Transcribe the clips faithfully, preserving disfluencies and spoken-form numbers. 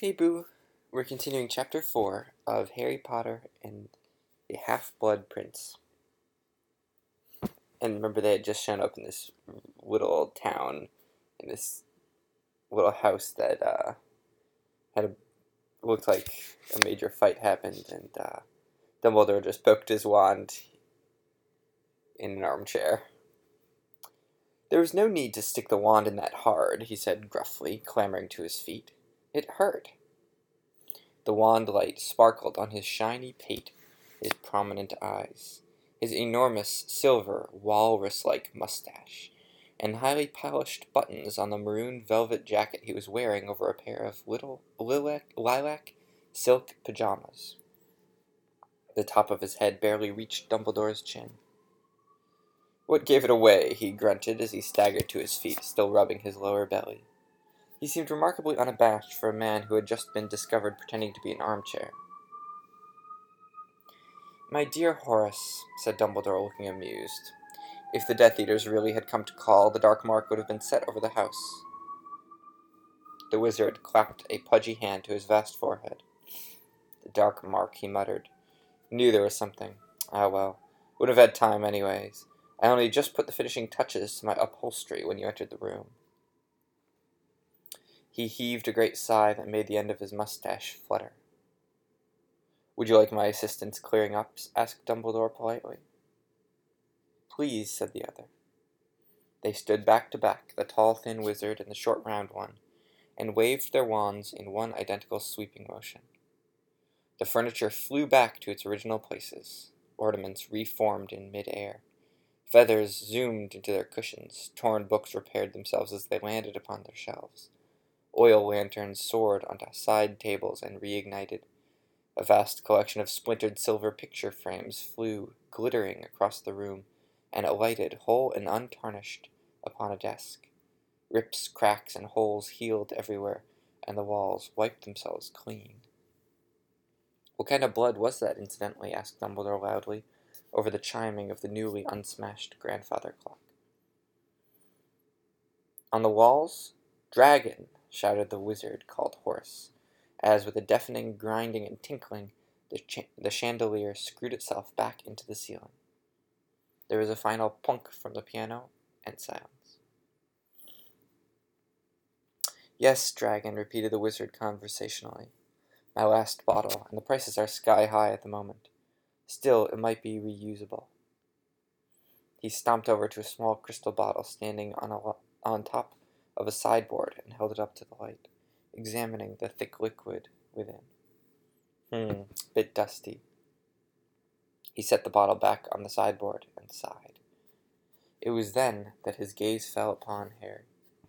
Hey Boo, we're continuing chapter four of Harry Potter and the Half-Blood Prince. And remember, they had just shown up in this little town, in this little house that uh, had a, looked like a major fight happened, and uh, Dumbledore just poked his wand in an armchair. There was no need to stick the wand in that hard, he said gruffly, clambering to his feet. It hurt. The wand light sparkled on his shiny pate, his prominent eyes, his enormous silver walrus-like mustache, and highly polished buttons on the maroon velvet jacket he was wearing over a pair of little lilac, lilac silk pajamas. The top of his head barely reached Dumbledore's chin. What gave it away? He grunted as he staggered to his feet, still rubbing his lower belly. He seemed remarkably unabashed for a man who had just been discovered pretending to be an armchair. My dear Horace, said Dumbledore, looking amused. If the Death Eaters really had come to call, the dark mark would have been set over the house. The wizard clapped a pudgy hand to his vast forehead. The dark mark, he muttered. Knew there was something. Ah, well. Would have had time, anyways. I only just put the finishing touches to my upholstery when you entered the room. He heaved a great sigh that made the end of his mustache flutter. Would you like my assistance clearing up? Asked Dumbledore politely. Please, said the other. They stood back to back, the tall, thin wizard and the short, round one, and waved their wands in one identical sweeping motion. The furniture flew back to its original places, ornaments reformed in mid-air. Feathers zoomed into their cushions, torn books repaired themselves as they landed upon their shelves. Oil lanterns soared onto side tables and reignited. A vast collection of splintered silver picture frames flew, glittering, across the room, and alighted, whole and untarnished, upon a desk. Rips, cracks, and holes healed everywhere, and the walls wiped themselves clean. What kind of blood was that, incidentally? Asked Dumbledore loudly, over the chiming of the newly unsmashed grandfather clock. On the walls, dragon, shouted the wizard called Horace, as with a deafening grinding and tinkling, the, ch- the chandelier screwed itself back into the ceiling. There was a final plunk from the piano, and silence. Yes, dragon, repeated the wizard conversationally. My last bottle, and the prices are sky high at the moment. Still, it might be reusable. He stomped over to a small crystal bottle standing on, a lo- on top of a sideboard and held it up to the light, examining the thick liquid within. Hmm, bit dusty. He set the bottle back on the sideboard and sighed. It was then that his gaze fell upon Harry.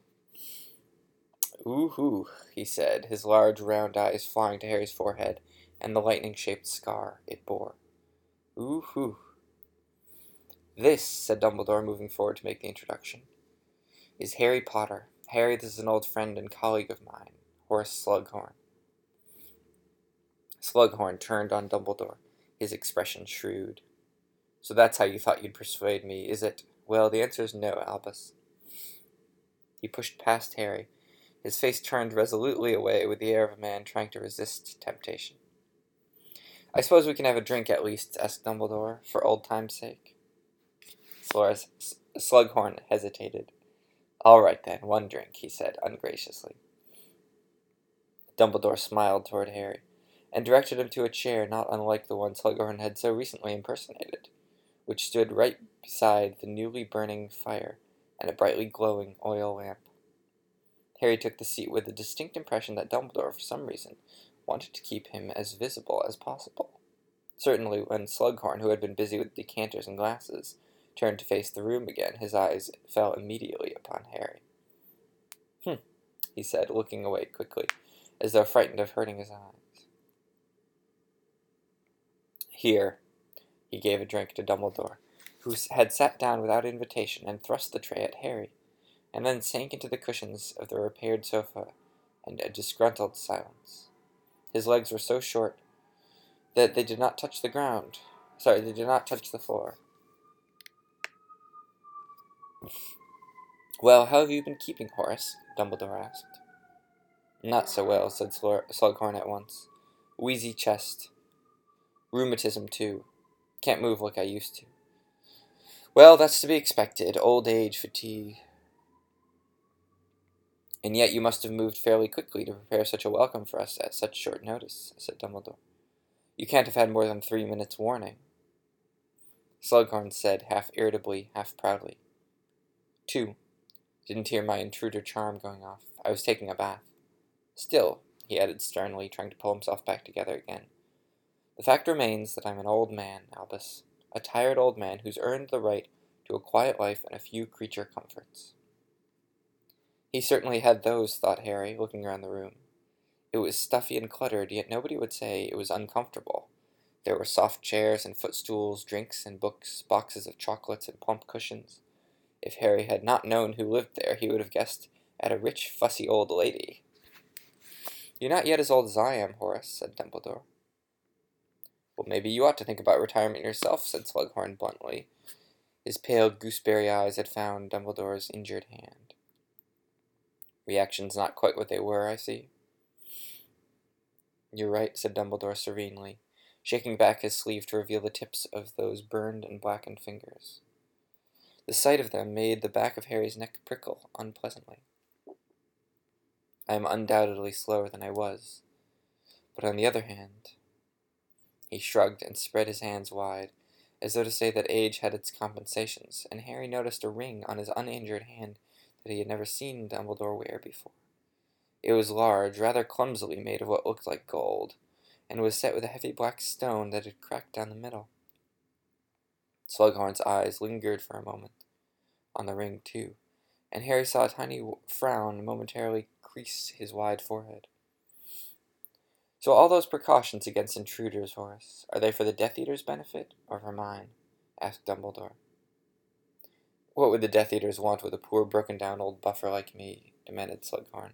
Ooh-hoo, he said, his large round eyes flying to Harry's forehead and the lightning-shaped scar it bore. Ooh-hoo. This, said Dumbledore, moving forward to make the introduction, is Harry Potter. Harry, this is an old friend and colleague of mine, Horace Slughorn. Slughorn turned on Dumbledore, his expression shrewd. So that's how you thought you'd persuade me, is it? Well, the answer is no, Albus. He pushed past Harry, his face turned resolutely away with the air of a man trying to resist temptation. I suppose we can have a drink at least, asked Dumbledore, for old time's sake. Slughorn hesitated. All right, then, one drink, he said ungraciously. Dumbledore smiled toward Harry, and directed him to a chair not unlike the one Slughorn had so recently impersonated, which stood right beside the newly burning fire and a brightly glowing oil lamp. Harry took the seat with the distinct impression that Dumbledore, for some reason, wanted to keep him as visible as possible. Certainly, when Slughorn, who had been busy with decanters and glasses, turned to face the room again, his eyes fell immediately upon Harry. Hm, he said, looking away quickly, as though frightened of hurting his eyes. Here, he gave a drink to Dumbledore, who had sat down without invitation and thrust the tray at Harry, and then sank into the cushions of the repaired sofa in a disgruntled silence. His legs were so short that they did not touch the ground. Sorry, they did not touch the floor. Well, how have you been keeping, Horace? Dumbledore asked. Not so well, said Slughorn at once. Wheezy chest. Rheumatism, too. Can't move like I used to. Well, that's to be expected. Old age, fatigue. And yet you must have moved fairly quickly to prepare such a welcome for us at such short notice, said Dumbledore. You can't have had more than three minutes' warning. Slughorn said, half irritably, half proudly. Two. Didn't hear my intruder charm going off. I was taking a bath. Still, he added sternly, trying to pull himself back together again, the fact remains that I'm an old man, Albus, a tired old man who's earned the right to a quiet life and a few creature comforts. He certainly had those, thought Harry, looking around the room. It was stuffy and cluttered, yet nobody would say it was uncomfortable. There were soft chairs and footstools, drinks and books, boxes of chocolates and plump cushions. If Harry had not known who lived there, he would have guessed at a rich, fussy old lady. You're not yet as old as I am, Horace, said Dumbledore. Well, maybe you ought to think about retirement yourself, said Slughorn bluntly. His pale gooseberry eyes had found Dumbledore's injured hand. Reactions not quite what they were, I see. You're right, said Dumbledore serenely, shaking back his sleeve to reveal the tips of those burned and blackened fingers. The sight of them made the back of Harry's neck prickle unpleasantly. I am undoubtedly slower than I was, but on the other hand... He shrugged and spread his hands wide, as though to say that age had its compensations, and Harry noticed a ring on his uninjured hand that he had never seen Dumbledore wear before. It was large, rather clumsily made of what looked like gold, and was set with a heavy black stone that had cracked down the middle. Slughorn's eyes lingered for a moment on the ring, too, and Harry saw a tiny frown momentarily crease his wide forehead. So all those precautions against intruders, Horace, are they for the Death Eater's benefit, or for mine? Asked Dumbledore. What would the Death Eaters want with a poor, broken-down old buffer like me? Demanded Slughorn.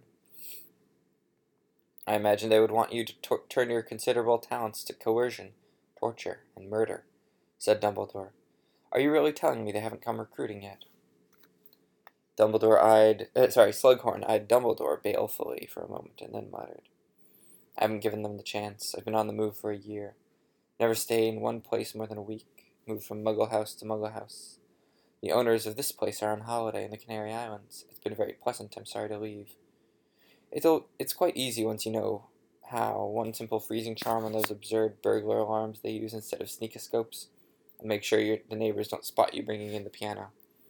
I imagine they would want you to t- turn your considerable talents to coercion, torture, and murder, said Dumbledore. Are you really telling me they haven't come recruiting yet? Dumbledore eyed, uh, sorry, Slughorn eyed Dumbledore balefully for a moment, and then muttered. I haven't given them the chance. I've been on the move for a year. Never stayed in one place more than a week. Moved from Muggle house to Muggle house. The owners of this place are on holiday in the Canary Islands. It's been very pleasant. I'm sorry to leave. It'll, it's quite easy once you know how. One simple freezing charm on those absurd burglar alarms they use instead of sneakoscopes, and make sure you're, the neighbors don't spot you bringing in the piano.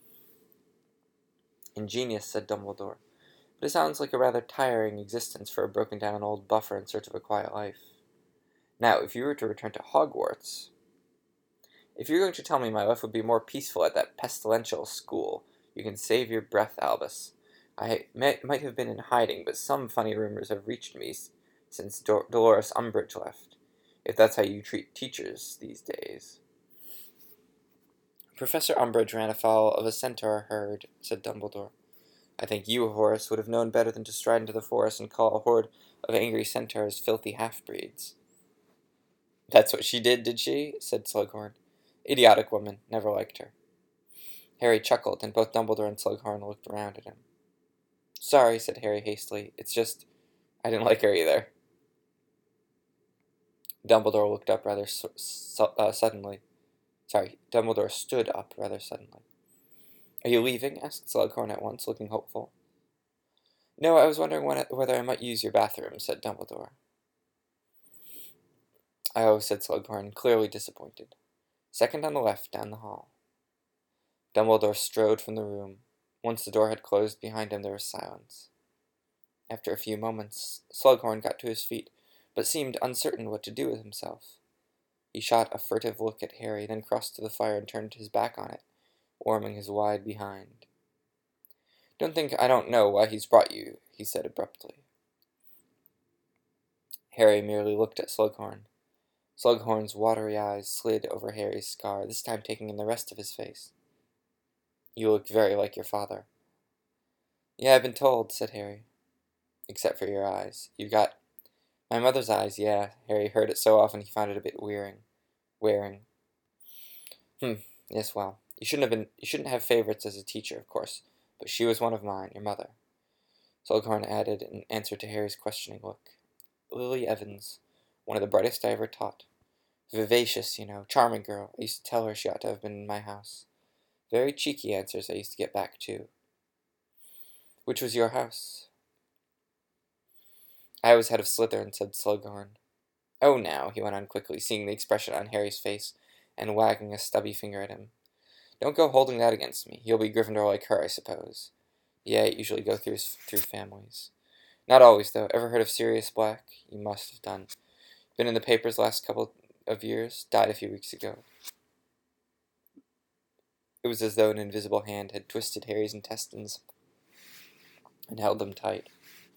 Ingenious, said Dumbledore. But it sounds like a rather tiring existence for a broken-down old buffer in search of a quiet life. Now, if you were to return to Hogwarts... If you're going to tell me my life would be more peaceful at that pestilential school, you can save your breath, Albus. I may, might have been in hiding, but some funny rumors have reached me since Dol- Dolores Umbridge left, if that's how you treat teachers these days. Professor Umbridge ran afoul of a centaur herd, said Dumbledore. I think you, Horace, would have known better than to stride into the forest and call a horde of angry centaurs filthy half-breeds. That's what she did, did she? Said Slughorn. Idiotic woman. Never liked her. Harry chuckled, and both Dumbledore and Slughorn looked around at him. Sorry, said Harry hastily. It's just, I didn't like her either. Dumbledore looked up rather su- su- uh, suddenly. Sorry, Dumbledore stood up rather suddenly. Are you leaving? Asked Slughorn at once, looking hopeful. No, I was wondering when, whether I might use your bathroom, said Dumbledore. Oh, said Slughorn, clearly disappointed. Second on the left, down the hall. Dumbledore strode from the room. Once the door had closed behind him, there was silence. After a few moments, Slughorn got to his feet, but seemed uncertain what to do with himself. He shot a furtive look at Harry, then crossed to the fire and turned his back on it, warming his wide behind. Don't think I don't know why he's brought you, he said abruptly. Harry merely looked at Slughorn. Slughorn's watery eyes slid over Harry's scar, this time taking in the rest of his face. You look very like your father. Yeah, I've been told, said Harry. Except for your eyes. You've got... My mother's eyes, yeah. Harry heard it so often he found it a bit wearing. Wearing. Hmm, yes, well. You shouldn't have been... You shouldn't have favorites as a teacher, of course. But she was one of mine, your mother. Slughorn added in answer to Harry's questioning look. Lily Evans, one of the brightest I ever taught. Vivacious, you know, charming girl. I used to tell her she ought to have been in my house. Very cheeky answers I used to get back, too. Which was your house? I was head of Slytherin, said Slughorn. Oh, now, he went on quickly, seeing the expression on Harry's face, and wagging a stubby finger at him. Don't go holding that against me. You'll be Gryffindor like her, I suppose. Yeah, it usually go through through families. Not always, though. Ever heard of Sirius Black? You must have done. Been in the papers last couple of years. Died a few weeks ago. It was as though an invisible hand had twisted Harry's intestines and held them tight.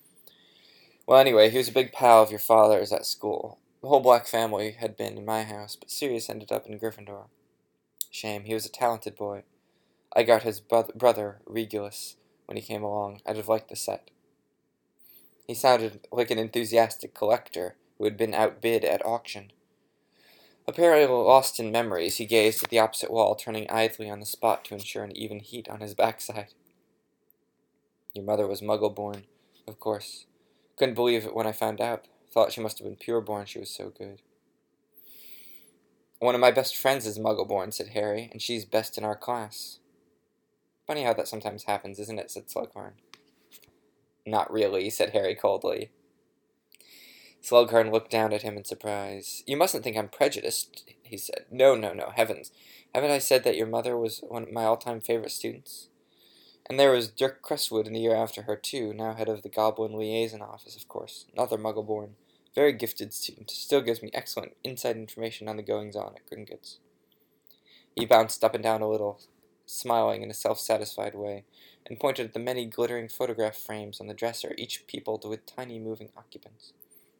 Well, anyway, he was a big pal of your father's at school. The whole Black family had been in my house, but Sirius ended up in Gryffindor. Shame. He was a talented boy. I got his bro- brother, Regulus, when he came along. I'd have liked the set. He sounded like an enthusiastic collector who had been outbid at auction. Apparently lost in memories, he gazed at the opposite wall, turning idly on the spot to ensure an even heat on his backside. Your mother was Muggle-born, of course. Couldn't believe it when I found out. Thought she must have been pure-born, she was so good. One of my best friends is Muggle-born, said Harry, and she's best in our class. Funny how that sometimes happens, isn't it, said Slughorn. Not really, said Harry coldly. Slughorn looked down at him in surprise. You mustn't think I'm prejudiced, he said. No, no, no, heavens. Haven't I said that your mother was one of my all-time favorite students? And there was Dirk Cresswood in the year after her, too, now head of the Goblin Liaison Office, of course. Another Muggle-born. Very gifted student. Still gives me excellent inside information on the goings-on at Gringotts. He bounced up and down a little, smiling in a self-satisfied way, and pointed at the many glittering photograph frames on the dresser, each peopled with tiny moving occupants.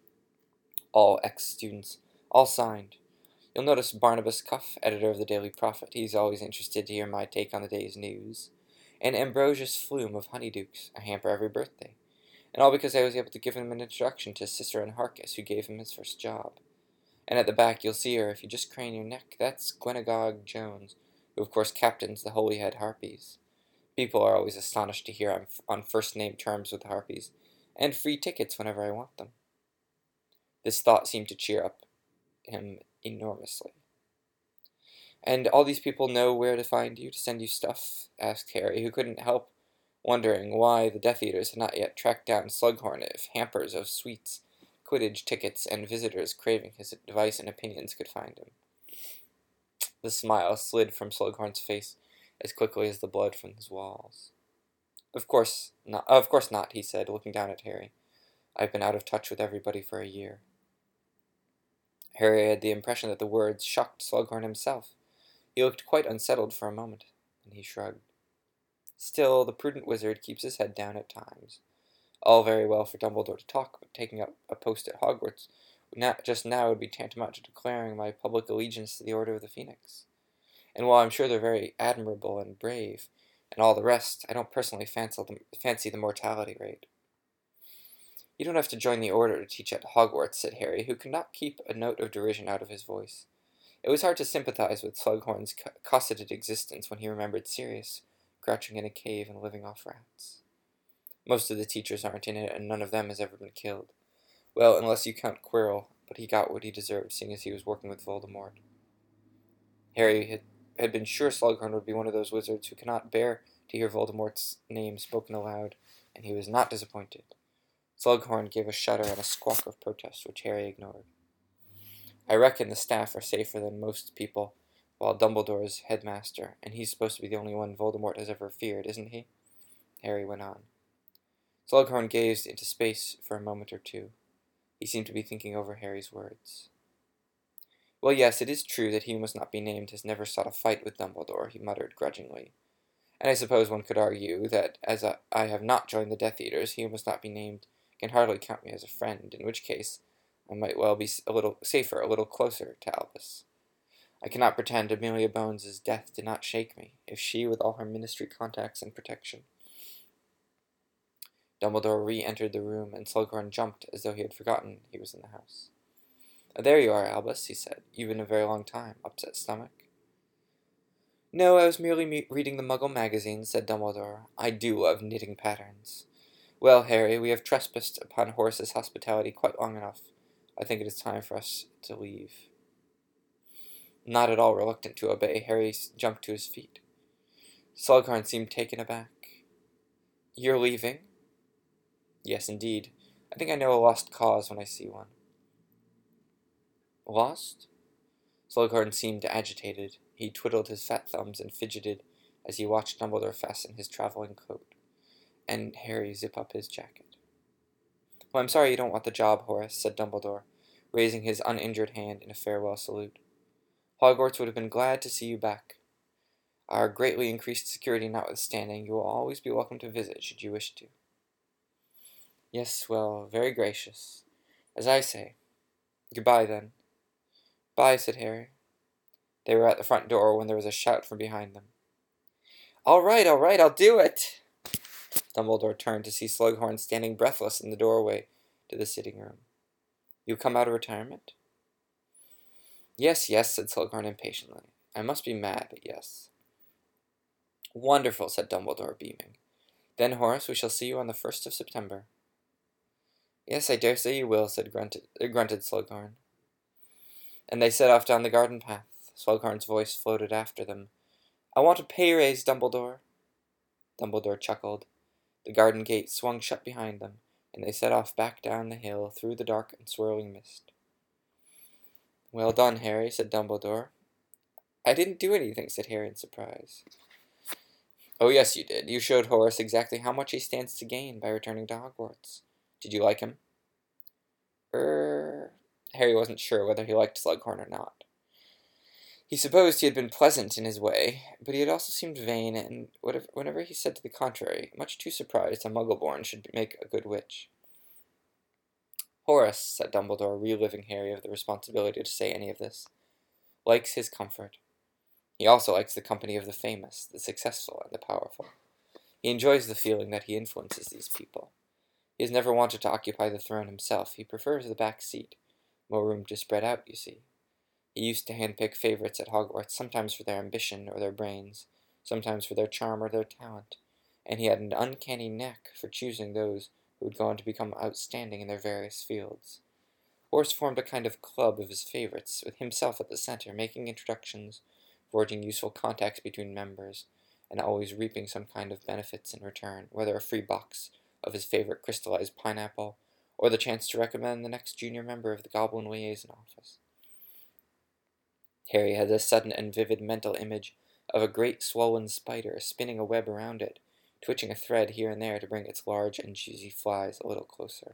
All ex-students, all signed. You'll notice Barnabas Cuff, editor of the Daily Prophet. He's always interested to hear my take on the day's news. And Ambrosius Flume of Honeydukes, a hamper every birthday. And all because I was able to give him an introduction to Ciceron Harkis, who gave him his first job. And at the back you'll see her if you just crane your neck. That's Gwenagog Jones, who of course captains the Holyhead Harpies. People are always astonished to hear I'm on first-name terms with the Harpies, and free tickets whenever I want them. This thought seemed to cheer up him enormously. And all these people know where to find you, to send you stuff? Asked Harry, who couldn't help wondering why the Death Eaters had not yet tracked down Slughorn if hampers of sweets, Quidditch tickets, and visitors craving his advice and opinions could find him. The smile slid from Slughorn's face as quickly as the blood from his walls. Of course not, of course not, he said, looking down at Harry. I've been out of touch with everybody for a year. Harry had the impression that the words shocked Slughorn himself. He looked quite unsettled for a moment, and he shrugged. Still, the prudent wizard keeps his head down at times. All very well for Dumbledore to talk, but taking up a post at Hogwarts not just now would be tantamount to declaring my public allegiance to the Order of the Phoenix. And while I'm sure they're very admirable and brave, and all the rest, I don't personally fancy the, fancy the mortality rate. You don't have to join the Order to teach at Hogwarts, said Harry, who could not keep a note of derision out of his voice. It was hard to sympathize with Slughorn's cosseted existence when he remembered Sirius, crouching in a cave and living off rats. Most of the teachers aren't in it, and none of them has ever been killed. Well, unless you count Quirrell, but he got what he deserved, seeing as he was working with Voldemort. Harry had, had been sure Slughorn would be one of those wizards who cannot bear to hear Voldemort's name spoken aloud, and he was not disappointed. Slughorn gave a shudder and a squawk of protest, which Harry ignored. I reckon the staff are safer than most people, while Dumbledore's headmaster, and he's supposed to be the only one Voldemort has ever feared, isn't he? Harry went on. Slughorn gazed into space for a moment or two. He seemed to be thinking over Harry's words. Well, yes, it is true that he who must not be named has never sought a fight with Dumbledore, he muttered grudgingly. And I suppose one could argue that, as I, I have not joined the Death Eaters, he who must not be named can hardly count me as a friend, in which case I might well be a little safer, a little closer to Albus. I cannot pretend Amelia Bones's death did not shake me, if she, with all her ministry contacts and protection. Dumbledore re-entered the room, and Slughorn jumped as though he had forgotten he was in the house. Oh, there you are, Albus, he said. You've been a very long time. Upset stomach? No, I was merely me reading the Muggle magazine, said Dumbledore. I do love knitting patterns. Well, Harry, we have trespassed upon Horace's hospitality quite long enough. I think it is time for us to leave. Not at all reluctant to obey, Harry jumped to his feet. Slughorn seemed taken aback. You're leaving? Yes, indeed. I think I know a lost cause when I see one. Lost? Slughorn seemed agitated. He twiddled his fat thumbs and fidgeted as he watched Dumbledore fasten his traveling coat, and Harry zip up his jacket. Well, I'm sorry you don't want the job, Horace, said Dumbledore, raising his uninjured hand in a farewell salute. Hogwarts would have been glad to see you back. Our greatly increased security notwithstanding, you will always be welcome to visit, should you wish to. Yes, well, very gracious. As I say. Goodbye, then. Bye, said Harry. They were at the front door when there was a shout from behind them. All right, all right, I'll do it! Dumbledore turned to see Slughorn standing breathless in the doorway to the sitting room. You come out of retirement? Yes, yes, said Slughorn impatiently. I must be mad, but yes. Wonderful, said Dumbledore, beaming. Then, Horace, we shall see you on the first of September. Yes, I dare say you will, said grunted, uh, grunted Slughorn. And they set off down the garden path. Slughorn's voice floated after them. I want a pay raise, Dumbledore. Dumbledore chuckled. The garden gate swung shut behind them, and they set off back down the hill through the dark and swirling mist. Well done, Harry, said Dumbledore. I didn't do anything, said Harry in surprise. Oh, yes, you did. You showed Horace exactly how much he stands to gain by returning to Hogwarts. Did you like him? Er... Harry wasn't sure whether he liked Slughorn or not. He supposed he had been pleasant in his way, but he had also seemed vain, and whatever, whenever he said to the contrary, much too surprised a Muggle-born should make a good witch. Horace, said Dumbledore, reliving Harry of the responsibility to say any of this, likes his comfort. He also likes the company of the famous, the successful, and the powerful. He enjoys the feeling that he influences these people. He has never wanted to occupy the throne himself. He prefers the back seat. More room to spread out, you see. He used to handpick favorites at Hogwarts, sometimes for their ambition or their brains, sometimes for their charm or their talent, and he had an uncanny knack for choosing those who would go on to become outstanding in their various fields. Horace formed a kind of club of his favorites, with himself at the center, making introductions, forging useful contacts between members, and always reaping some kind of benefits in return, whether a free box of his favorite crystallized pineapple, or the chance to recommend the next junior member of the Goblin Liaison Office. Harry had a sudden and vivid mental image of a great swollen spider spinning a web around it, twitching a thread here and there to bring its large and juicy flies a little closer.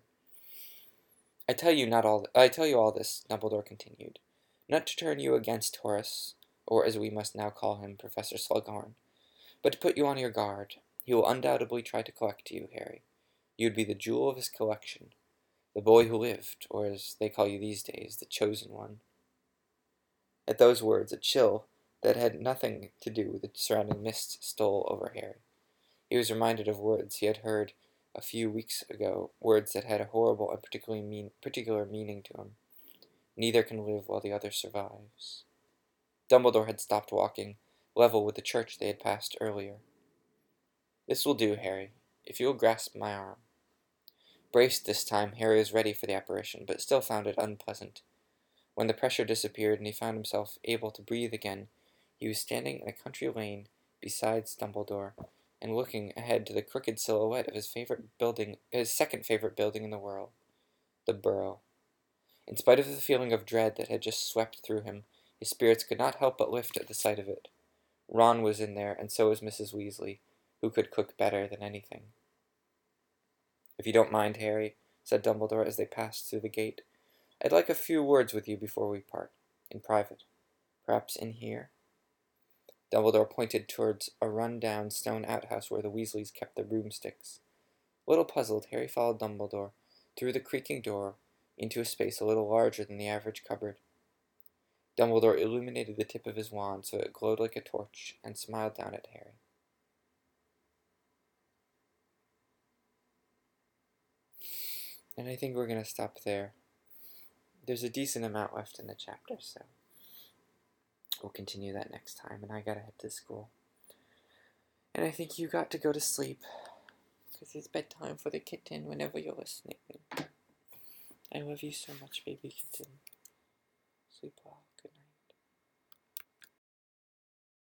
I tell you not all. I tell you all this, Dumbledore continued, not to turn you against Horace, or as we must now call him, Professor Slughorn, but to put you on your guard. He will undoubtedly try to collect you, Harry. You would be the jewel of his collection, the boy who lived, or as they call you these days, the chosen one. At those words, a chill that had nothing to do with the surrounding mist stole over Harry. He was reminded of words he had heard a few weeks ago, words that had a horrible and particularly mean, particular meaning to him. Neither can live while the other survives. Dumbledore had stopped walking, level with the church they had passed earlier. This will do, Harry, if you will grasp my arm. Braced this time, Harry was ready for the apparition, but still found it unpleasant. When the pressure disappeared and he found himself able to breathe again, he was standing in a country lane beside Dumbledore, and looking ahead to the crooked silhouette of his favorite building, his second favorite building in the world, the Burrow. In spite of the feeling of dread that had just swept through him, his spirits could not help but lift at the sight of it. Ron was in there, and so was Missus Weasley, who could cook better than anything. If you don't mind, Harry, said Dumbledore as they passed through the gate, I'd like a few words with you before we part, in private. Perhaps in here? Dumbledore pointed towards a run-down stone outhouse where the Weasleys kept their broomsticks. A little puzzled, Harry followed Dumbledore through the creaking door into a space a little larger than the average cupboard. Dumbledore illuminated the tip of his wand so it glowed like a torch and smiled down at Harry. And I think we're going to stop there. There's a decent amount left in the chapter, so we'll continue that next time, and I gotta head to school. And I think you got to go to sleep, This is bedtime for the kitten whenever you're listening. I love you so much, baby kitten. Sleep well.